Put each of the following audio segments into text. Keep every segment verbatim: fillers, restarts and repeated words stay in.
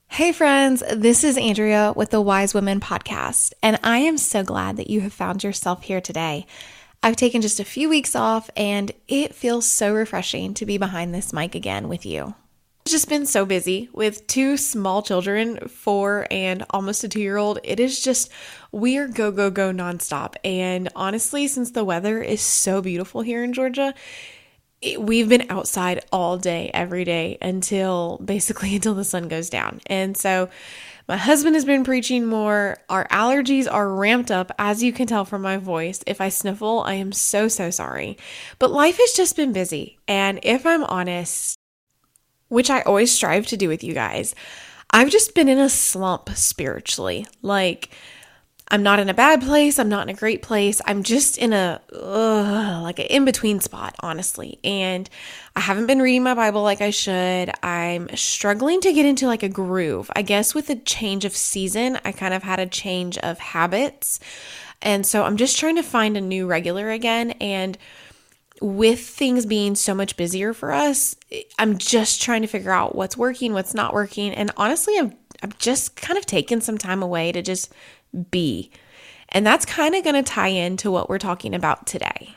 Hey friends, this is Andrea with the Wise Women Podcast, and I am so glad that you have found yourself here today. I've taken just a few weeks off, and it feels so refreshing to be behind this mic again with you. I've just been so busy with two small children, four and almost a two-year-old. It is just, we are go, go, go nonstop. And honestly, since the weather is so beautiful here in Georgia, we've been outside all day, every day until basically until the sun goes down. And so my husband has been preaching more. Our allergies are ramped up, as you can tell from my voice. If I sniffle, I am so, so sorry. But life has just been busy. And if I'm honest, which I always strive to do with you guys, I've just been in a slump spiritually. Like, I'm not in a bad place. I'm not in a great place. I'm just in a, ugh, like an in-between spot, honestly. And I haven't been reading my Bible like I should. I'm struggling to get into like a groove. I guess with a change of season, I kind of had a change of habits. And so I'm just trying to find a new regular again. And with things being so much busier for us, I'm just trying to figure out what's working, what's not working. And honestly, I've, I've just kind of taken some time away to just be. And that's kind of going to tie into what we're talking about today.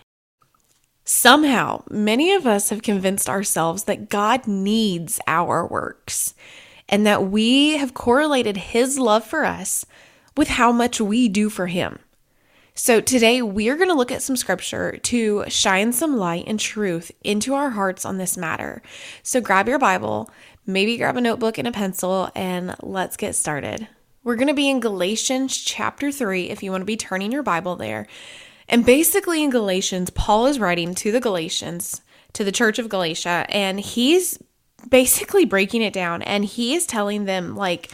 Somehow, many of us have convinced ourselves that God needs our works and that we have correlated His love for us with how much we do for Him. So today we're going to look at some scripture to shine some light and truth into our hearts on this matter. So grab your Bible, maybe grab a notebook and a pencil, and let's get started. We're going to be in Galatians chapter three, if you want to be turning your Bible there. And basically in Galatians, Paul is writing to the Galatians, to the church of Galatia, and he's basically breaking it down. And he is telling them, like,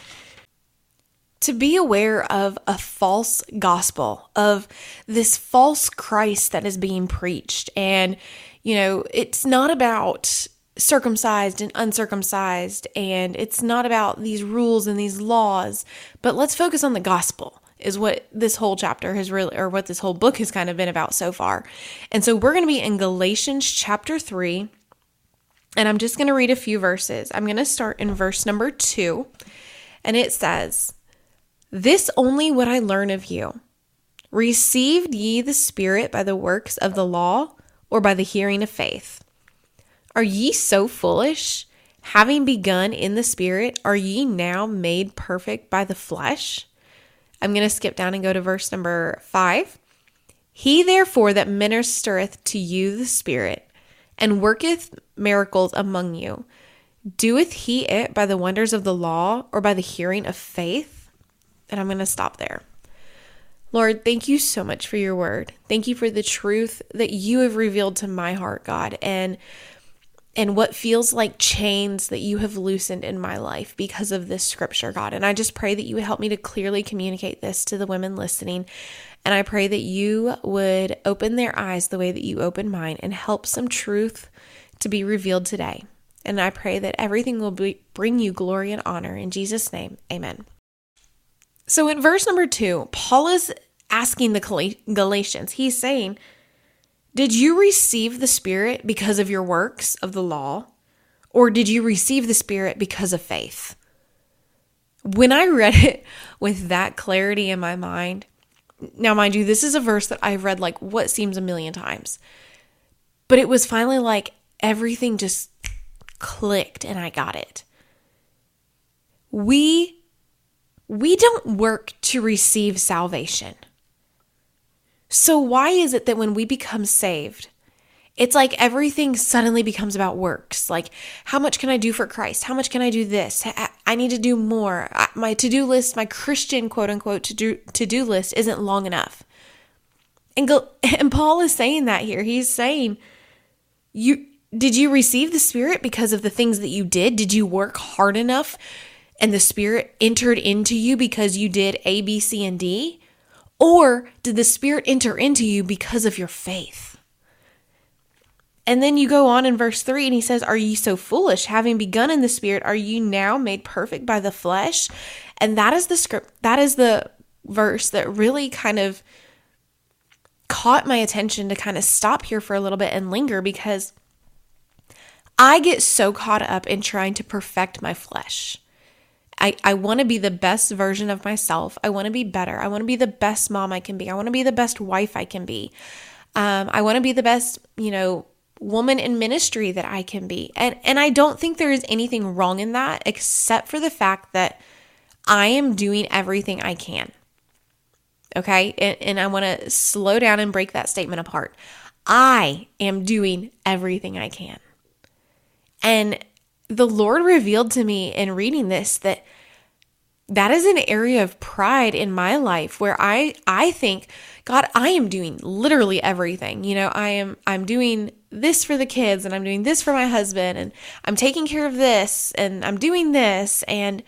to be aware of a false gospel, of this false Christ that is being preached. And, you know, it's not about circumcised and uncircumcised, and it's not about these rules and these laws, but let's focus on the gospel is what this whole chapter has really, or what this whole book has kind of been about so far. And so we're going to be in Galatians chapter three, and I'm just going to read a few verses. I'm going to start in verse number two, and it says, "This only would I learn of you. Received ye the Spirit by the works of the law, or by the hearing of faith? Are ye so foolish? Having begun in the Spirit, are ye now made perfect by the flesh?" I'm going to skip down and go to verse number five. "He therefore that ministereth to you the Spirit, and worketh miracles among you, doeth he it by the wonders of the law, or by the hearing of faith?" And I'm going to stop there. Lord, thank you so much for your word. Thank you for the truth that you have revealed to my heart, God, and and what feels like chains that you have loosened in my life because of this scripture, God. And I just pray that you would help me to clearly communicate this to the women listening. And I pray that you would open their eyes the way that you opened mine and help some truth to be revealed today. And I pray that everything will be, bring you glory and honor. In Jesus' name, amen. So in verse number two, Paul is asking the Galatians, he's saying, did you receive the Spirit because of your works of the law, or did you receive the Spirit because of faith? When I read it with that clarity in my mind, now mind you, this is a verse that I've read like what seems a million times, but it was finally like everything just clicked and I got it. We, we don't work to receive salvation. So why is it that when we become saved, it's like everything suddenly becomes about works? Like, how much can I do for Christ? How much can I do this? I need to do more. My to-do list, my Christian quote unquote to-do, to-do list isn't long enough. And, go, and Paul is saying that here. He's saying, you did you receive the Spirit because of the things that you did? Did you work hard enough and the Spirit entered into you because you did A, B, C, and D? Or did the Spirit enter into you because of your faith? And then you go on in verse three and he says, "Are ye so foolish? Having begun in the Spirit, are you now made perfect by the flesh?" And that is the script. That is the verse that really kind of caught my attention to kind of stop here for a little bit and linger, because I get so caught up in trying to perfect my flesh. I, I want to be the best version of myself. I want to be better. I want to be the best mom I can be. I want to be the best wife I can be. Um, I want to be the best, you know, woman in ministry that I can be. And, and I don't think there is anything wrong in that, except for the fact that I am doing everything I can. Okay. And, and I want to slow down and break that statement apart. I am doing everything I can. And the Lord revealed to me in reading this that that is an area of pride in my life where I, I think, God, I am doing literally everything. You know, I am, I'm doing this for the kids, and I'm doing this for my husband, and I'm taking care of this, and I'm doing this. And,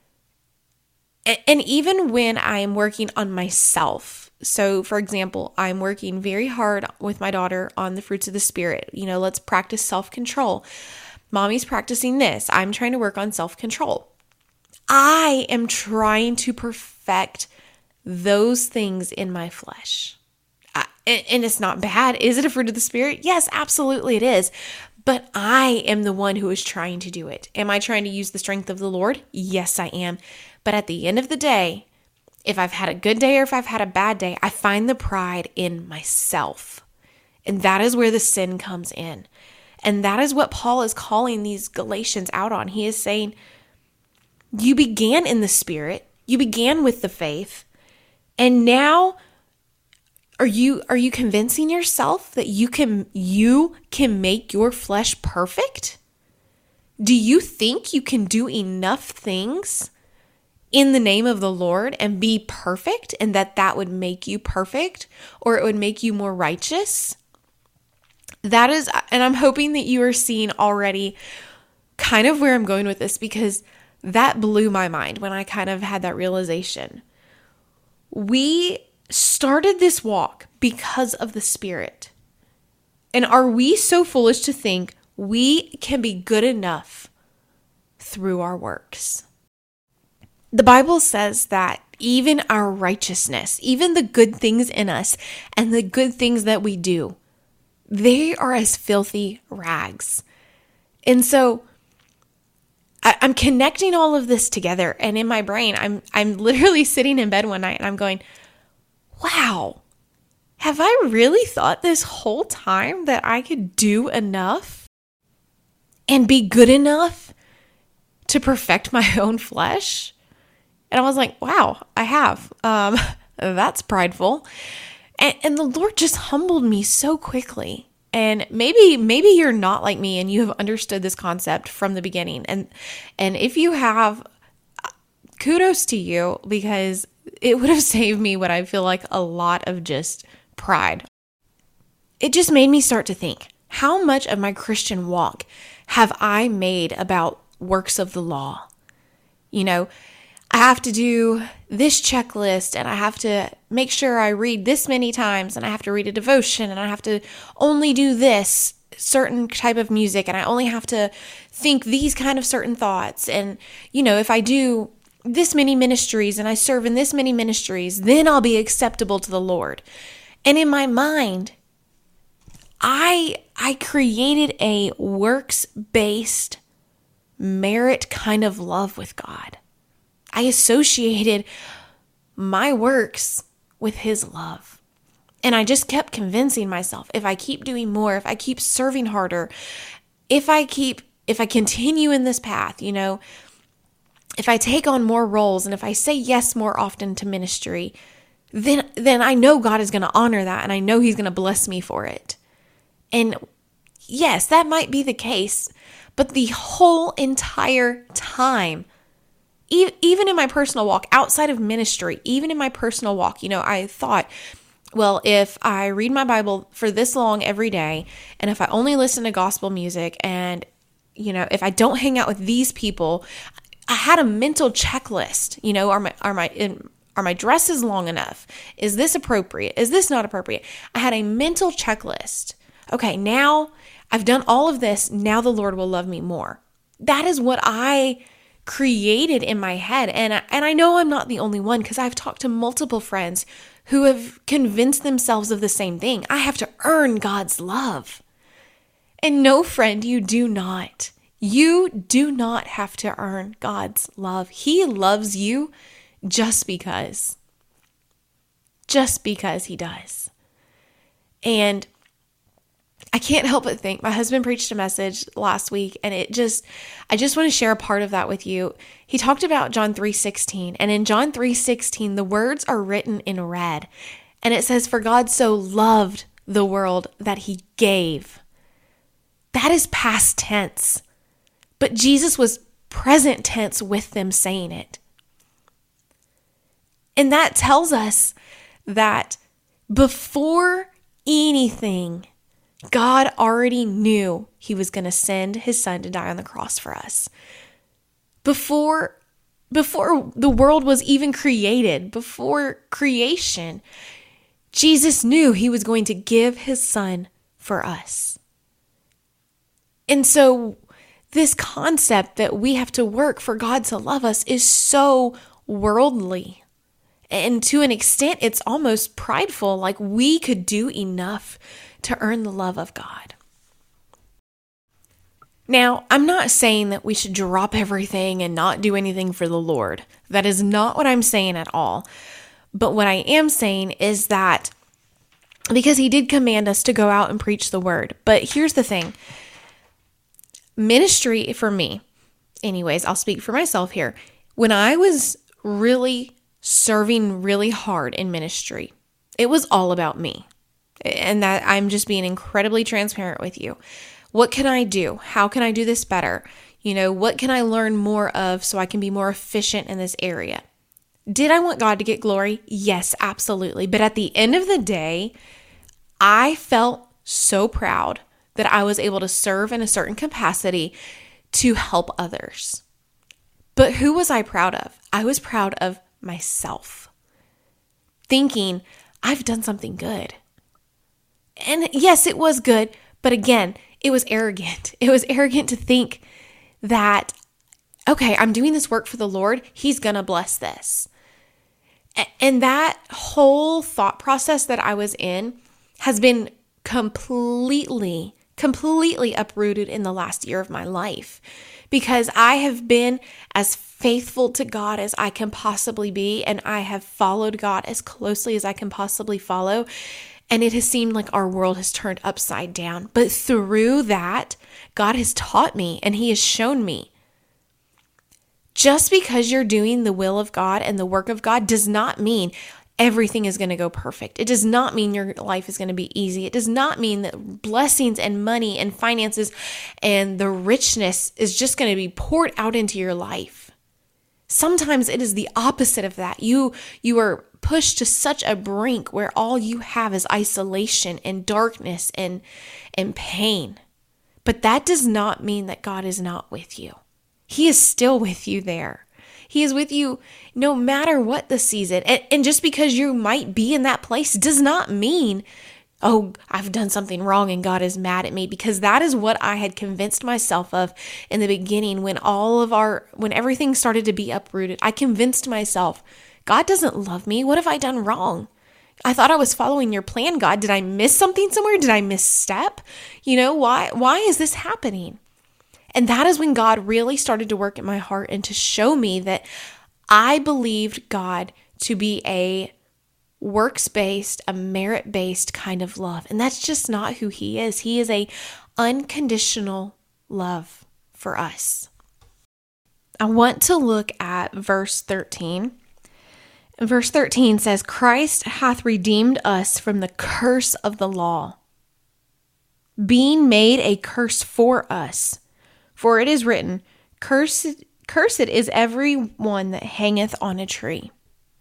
and even when I am working on myself, so for example, I'm working very hard with my daughter on the fruits of the Spirit. You know, let's practice self-control. Mommy's practicing this. I'm trying to work on self-control. I am trying to perfect those things in my flesh. I, and it's not bad. Is it a fruit of the Spirit? Yes, absolutely it is. But I am the one who is trying to do it. Am I trying to use the strength of the Lord? Yes, I am. But at the end of the day, if I've had a good day or if I've had a bad day, I find the pride in myself. And that is where the sin comes in. And that is what Paul is calling these Galatians out on. He is saying, you began in the Spirit, you began with the faith, and now are you are you convincing yourself that you can you can make your flesh perfect? Do you think you can do enough things in the name of the Lord and be perfect, and that that would make you perfect, or it would make you more righteous? That is, and I'm hoping that you are seeing already kind of where I'm going with this, because that blew my mind when I kind of had that realization. We started this walk because of the Spirit. And are we so foolish to think we can be good enough through our works? The Bible says that even our righteousness, even the good things in us and the good things that we do, they are as filthy rags. And so I, I'm connecting all of this together, and in my brain, I'm I'm literally sitting in bed one night and I'm going, wow, have I really thought this whole time that I could do enough and be good enough to perfect my own flesh? And I was like, wow, I have. Um, that's prideful. And, and the Lord just humbled me so quickly. And maybe maybe you're not like me and you have understood this concept from the beginning. And and if you have, kudos to you, because it would have saved me what I feel like a lot of just pride. It just made me start to think, how much of my Christian walk have I made about works of the law? You know, I have to do this checklist, and I have to make sure I read this many times, and I have to read a devotion, and I have to only do this certain type of music, and I only have to think these kind of certain thoughts. And, you know, if I do this many ministries and I serve in this many ministries, then I'll be acceptable to the Lord. And in my mind, I I created a works-based merit kind of love with God. I associated my works with His love. And I just kept convincing myself, if I keep doing more, if I keep serving harder, if I keep, if I continue in this path, you know, if I take on more roles and if I say yes more often to ministry, then, then I know God is going to honor that, and I know He's going to bless me for it. And yes, that might be the case, but the whole entire time, even in my personal walk, outside of ministry, even in my personal walk, you know, I thought, well, if I read my Bible for this long every day, and if I only listen to gospel music, and, you know, if I don't hang out with these people, I had a mental checklist. You know, are my are my in, are my dresses long enough? Is this appropriate? Is this not appropriate? I had a mental checklist. Okay, now I've done all of this. Now the Lord will love me more. That is what I created in my head. And I, and I know I'm not the only one, because I've talked to multiple friends who have convinced themselves of the same thing. I have to earn God's love. And no, friend, you do not. You do not have to earn God's love. He loves you just because. Just because he does. And I can't help but think, my husband preached a message last week, and it just, I just want to share a part of that with you. He talked about John three sixteen, and in John three sixteen, the words are written in red, and it says, "For God so loved the world that he gave." That is past tense, but Jesus was present tense with them saying it. And that tells us that before anything, God already knew he was going to send his son to die on the cross for us. Before, before the world was even created, before creation, Jesus knew he was going to give his son for us. And so this concept that we have to work for God to love us is so worldly. And to an extent, it's almost prideful, like we could do enough to earn the love of God. Now, I'm not saying that we should drop everything and not do anything for the Lord. That is not what I'm saying at all. But what I am saying is that because he did command us to go out and preach the word. But here's the thing. Ministry for me, anyways, I'll speak for myself here. When I was really serving really hard in ministry, it was all about me. And that I'm just being incredibly transparent with you. What can I do? How can I do this better? You know, what can I learn more of so I can be more efficient in this area? Did I want God to get glory? Yes, absolutely. But at the end of the day, I felt so proud that I was able to serve in a certain capacity to help others. But who was I proud of? I was proud of myself, thinking I've done something good. And yes, it was good, but again, it was arrogant. It was arrogant to think that, okay, I'm doing this work for the Lord. He's going to bless this. And that whole thought process that I was in has been completely, completely uprooted in the last year of my life, because I have been as faithful to God as I can possibly be, and I have followed God as closely as I can possibly follow. And it has seemed like our world has turned upside down. But through that, God has taught me and he has shown me. Just because you're doing the will of God and the work of God does not mean everything is going to go perfect. It does not mean your life is going to be easy. It does not mean that blessings and money and finances and the richness is just going to be poured out into your life. Sometimes it is the opposite of that. You, you are pushed to such a brink where all you have is isolation and darkness and, and pain. But that does not mean that God is not with you. He is still with you there. He is with you no matter what the season. And, and just because you might be in that place does not mean, oh, I've done something wrong and God is mad at me, because that is what I had convinced myself of in the beginning when all of our, when everything started to be uprooted. I convinced myself, God doesn't love me. What have I done wrong? I thought I was following your plan, God. Did I miss something somewhere? Did I misstep? You know, why, why is this happening? And that is when God really started to work in my heart and to show me that I believed God to be a works-based, a merit-based kind of love. And that's just not who he is. He is a unconditional love for us. I want to look at verse thirteen. Verse thirteen says, Christ hath redeemed us from the curse of the law, being made a curse for us. For it is written, Cursed, cursed is every one that hangeth on a tree.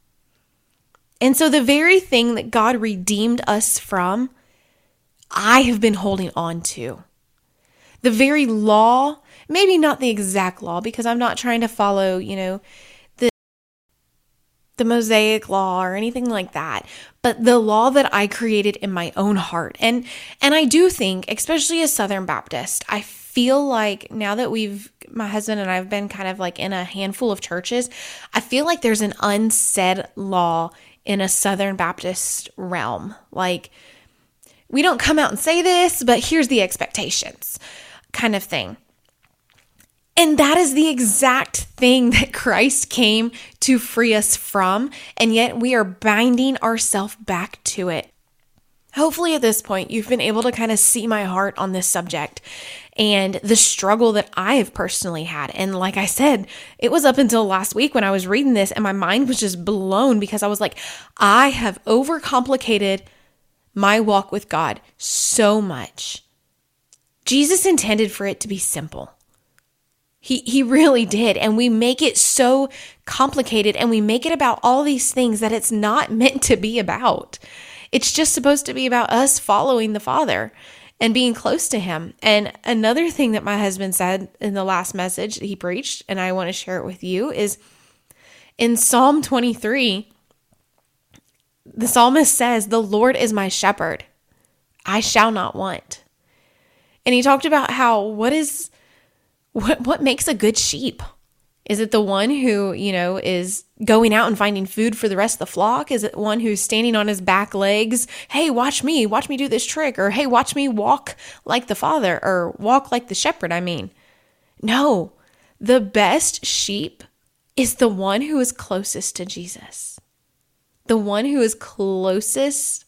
And so the very thing that God redeemed us from, I have been holding on to. The very law, maybe not the exact law, because I'm not trying to follow, you know, the, the Mosaic law or anything like that, but the law that I created in my own heart. And, and I do think, especially as Southern Baptist, I feel like now that we've, my husband and I have been kind of like in a handful of churches, I feel like there's an unsaid law in a Southern Baptist realm. Like, we don't come out and say this, but here's the expectations kind of thing. And that is the exact thing that Christ came to free us from, and yet we are binding ourselves back to it. Hopefully at this point, you've been able to kind of see my heart on this subject and the struggle that I have personally had. And like I said, it was up until last week when I was reading this and my mind was just blown because I was like, I have overcomplicated my walk with God so much. Jesus intended for it to be simple. He he really did. And we make it so complicated and we make it about all these things that it's not meant to be about. It's just supposed to be about us following the Father and being close to Him. And another thing that my husband said in the last message that he preached, and I want to share it with you, is in Psalm twenty-three, the psalmist says, "The Lord is my shepherd. I shall not want." And he talked about how what is what what makes a good sheep? Is it the one who, you know, is going out and finding food for the rest of the flock? Is it one who's standing on his back legs? Hey, watch me, watch me do this trick. Or, hey, watch me walk like the Father, or walk like the shepherd, I mean. No, the best sheep is the one who is closest to Jesus. The one who is closest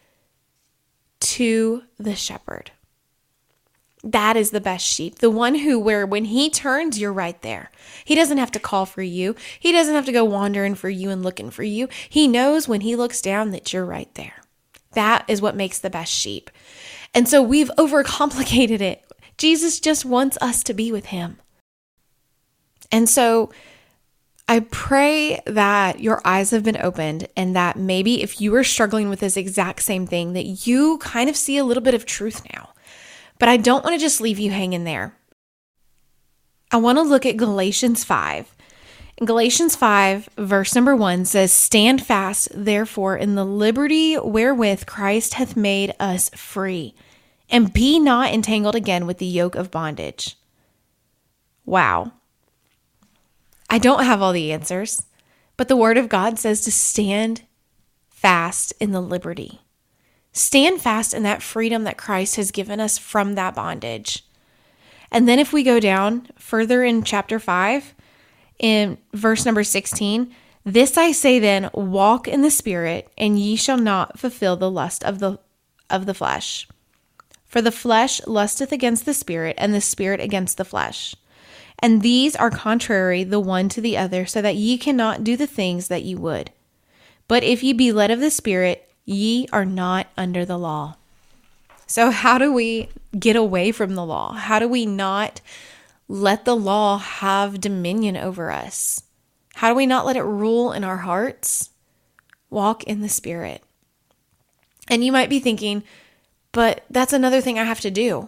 to the shepherd. That is the best sheep. The one who, where when he turns, you're right there. He doesn't have to call for you. He doesn't have to go wandering for you and looking for you. He knows when he looks down that you're right there. That is what makes the best sheep. And so we've overcomplicated it. Jesus just wants us to be with him. And so I pray that your eyes have been opened and that maybe if you were struggling with this exact same thing, that you kind of see a little bit of truth now. But I don't want to just leave you hanging there. I want to look at Galatians five. In Galatians five, verse number one says, "Stand fast, therefore, in the liberty wherewith Christ hath made us free, and be not entangled again with the yoke of bondage." Wow. I don't have all the answers, but the Word of God says to stand fast in the liberty. Stand fast in that freedom that Christ has given us from that bondage. And then if we go down further in chapter five, in verse number sixteen, "This I say then, walk in the Spirit, and ye shall not fulfill the lust of the of the flesh. For the flesh lusteth against the Spirit, and the Spirit against the flesh. And these are contrary the one to the other, so that ye cannot do the things that ye would. But if ye be led of the Spirit, ye are not under the law." So how do we get away from the law? How do we not let the law have dominion over us? How do we not let it rule in our hearts? Walk in the Spirit. And you might be thinking, but that's another thing I have to do.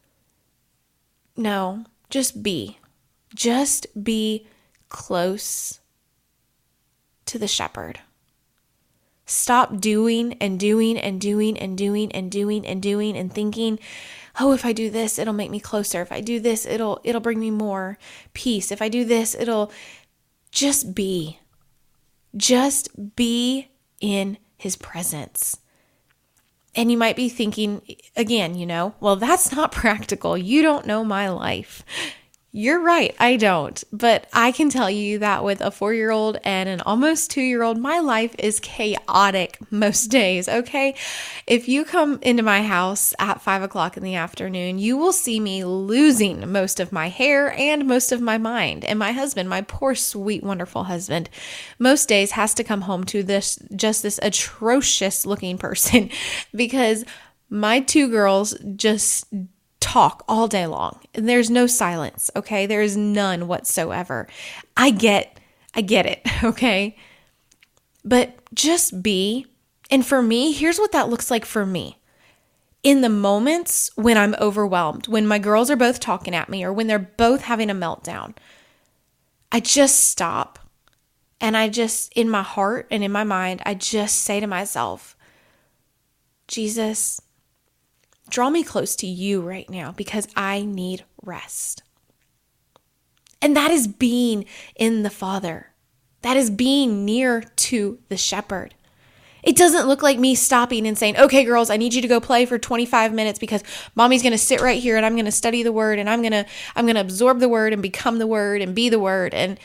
No, just be. Just be close to the shepherd. Stop doing and doing and doing and doing and doing and doing and thinking, oh, if I do this, it'll make me closer. If I do this, it'll it'll bring me more peace. If I do this, it'll just be. Just be in his presence. And you might be thinking, again, you know, well, that's not practical. You don't know my life. You're right, I don't. But I can tell you that with a four-year-old and an almost two-year-old, my life is chaotic most days, okay? If you come into my house at five o'clock in the afternoon, you will see me losing most of my hair and most of my mind. And my husband, my poor, sweet, wonderful husband, most days has to come home to this just this atrocious-looking person because my two girls just talk all day long. And there's no silence, okay? There is none whatsoever. I get, I get it, okay? But just be. And for me, here's what that looks like for me. In the moments when I'm overwhelmed, when my girls are both talking at me or when they're both having a meltdown, I just stop. And I just, in my heart and in my mind, I just say to myself, Jesus, draw me close to you right now because I need rest. And that is being in the Father. That is being near to the shepherd. It doesn't look like me stopping and saying, okay, girls, I need you to go play for twenty-five minutes because mommy's going to sit right here and I'm going to study the word and I'm going to, I'm going to absorb the word and become the word and be the word. And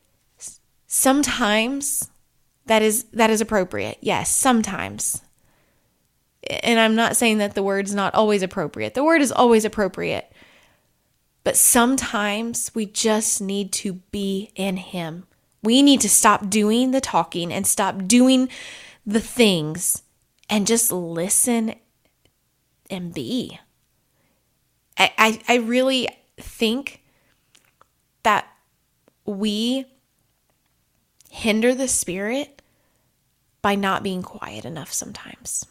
sometimes that is, that is appropriate. Yes, sometimes. And I'm not saying that the word's not always appropriate. The word is always appropriate. But sometimes we just need to be in him. We need to stop doing the talking and stop doing the things and just listen and be. I, I, I really think that we hinder the Spirit by not being quiet enough sometimes.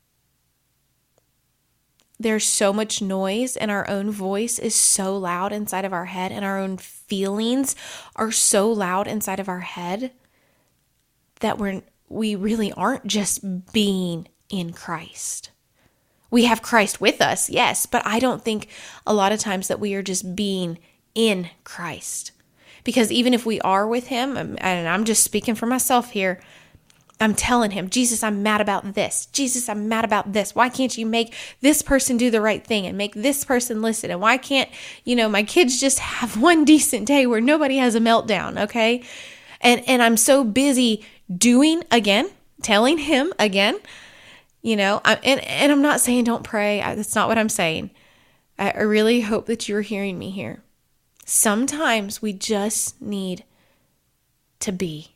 There's so much noise and our own voice is so loud inside of our head and our own feelings are so loud inside of our head that we're, we really aren't just being in Christ. We have Christ with us, yes, but I don't think a lot of times that we are just being in Christ. Because even if we are with him, and I'm just speaking for myself here, I'm telling him, Jesus, I'm mad about this. Jesus, I'm mad about this. Why can't you make this person do the right thing and make this person listen? And why can't, you know, my kids just have one decent day where nobody has a meltdown, okay? And and I'm so busy doing again, telling him again, you know, I, and, and I'm not saying don't pray. I, that's not what I'm saying. I, I really hope that you're hearing me here. Sometimes we just need to be.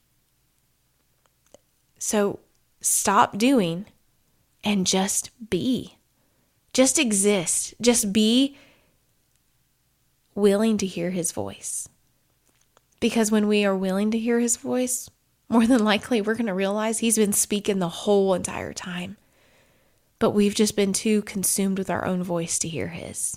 So stop doing and just be. Just exist. Just be willing to hear his voice. Because when we are willing to hear his voice, more than likely we're going to realize he's been speaking the whole entire time. But we've just been too consumed with our own voice to hear his.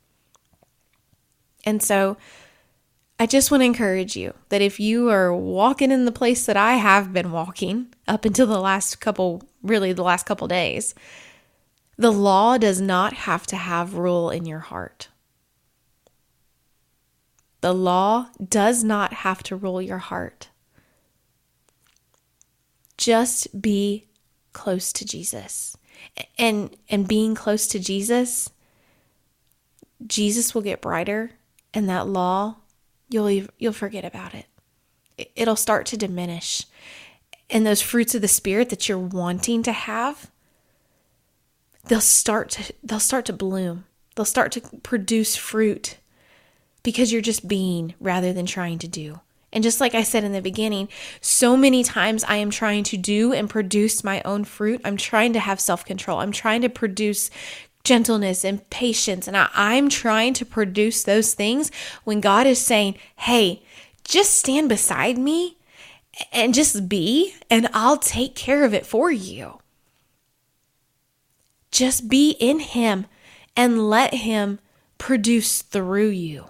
And so I just want to encourage you that if you are walking in the place that I have been walking up until the last couple, really the last couple days, the law does not have to have rule in your heart. The law does not have to rule your heart. Just be close to Jesus. And, and being close to Jesus, Jesus will get brighter, and that law, You'll you'll forget about it. It'll start to diminish. And those fruits of the Spirit that you're wanting to have, they'll start to they'll start to bloom. They'll start to produce fruit because you're just being rather than trying to do. And just like I said in the beginning, so many times I am trying to do and produce my own fruit. I'm trying to have self-control. I'm trying to produce gentleness and patience. And I, I'm trying to produce those things when God is saying, hey, just stand beside me and just be, and I'll take care of it for you. Just be in him and let him produce through you.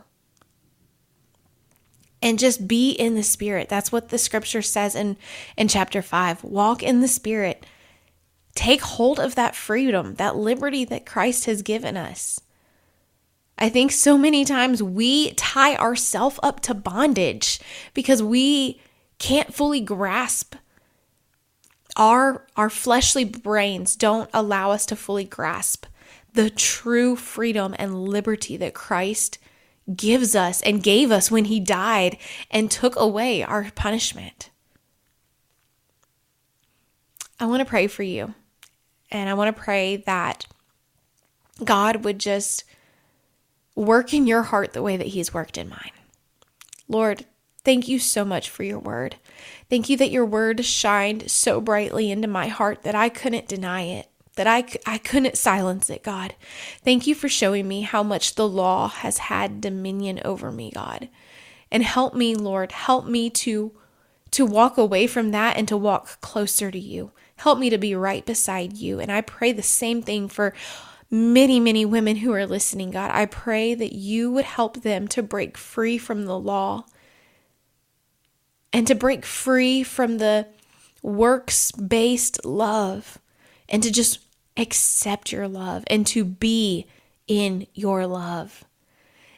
And just be in the Spirit. That's what the scripture says in, in chapter five. Walk in the Spirit. Take hold of that freedom, that liberty that Christ has given us. I think so many times we tie ourselves up to bondage because we can't fully grasp. Our, our fleshly brains don't allow us to fully grasp the true freedom and liberty that Christ gives us and gave us when he died and took away our punishment. I want to pray for you. And I want to pray that God would just work in your heart the way that he's worked in mine. Lord, thank you so much for your word. Thank you that your word shined so brightly into my heart that I couldn't deny it, that I, I couldn't silence it, God. Thank you for showing me how much the law has had dominion over me, God. And help me, Lord, help me to, to walk away from that and to walk closer to you. Help me to be right beside you. And I pray the same thing for many, many women who are listening, God. I pray that you would help them to break free from the law and to break free from the works-based love and to just accept your love and to be in your love.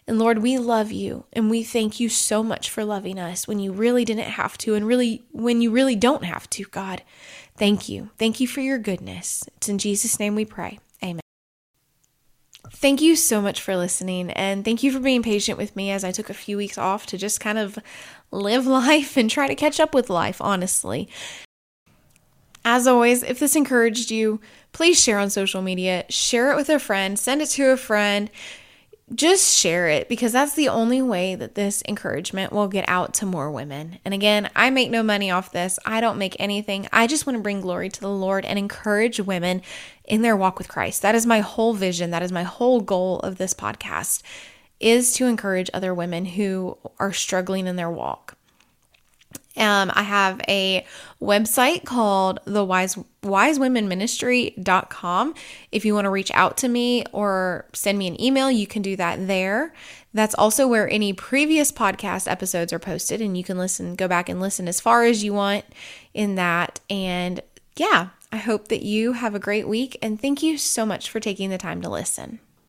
And Lord, we love you and we thank you so much for loving us when you really didn't have to and really when you really don't have to, God. Thank you. Thank you for your goodness. It's in Jesus' name we pray. Amen. Thank you so much for listening, and thank you for being patient with me as I took a few weeks off to just kind of live life and try to catch up with life, honestly. As always, if this encouraged you, please share on social media, share it with a friend, send it to a friend. Just share it, because that's the only way that this encouragement will get out to more women. And again, I make no money off this. I don't make anything. I just want to bring glory to the Lord and encourage women in their walk with Christ. That is my whole vision. That is my whole goal of this podcast, is to encourage other women who are struggling in their walk. Um, I have a website called the Wise Wise Women Ministry dot com. If you want to reach out to me or send me an email, you can do that there. That's also where any previous podcast episodes are posted, and you can listen, go back and listen as far as you want in that. And yeah, I hope that you have a great week, and thank you so much for taking the time to listen.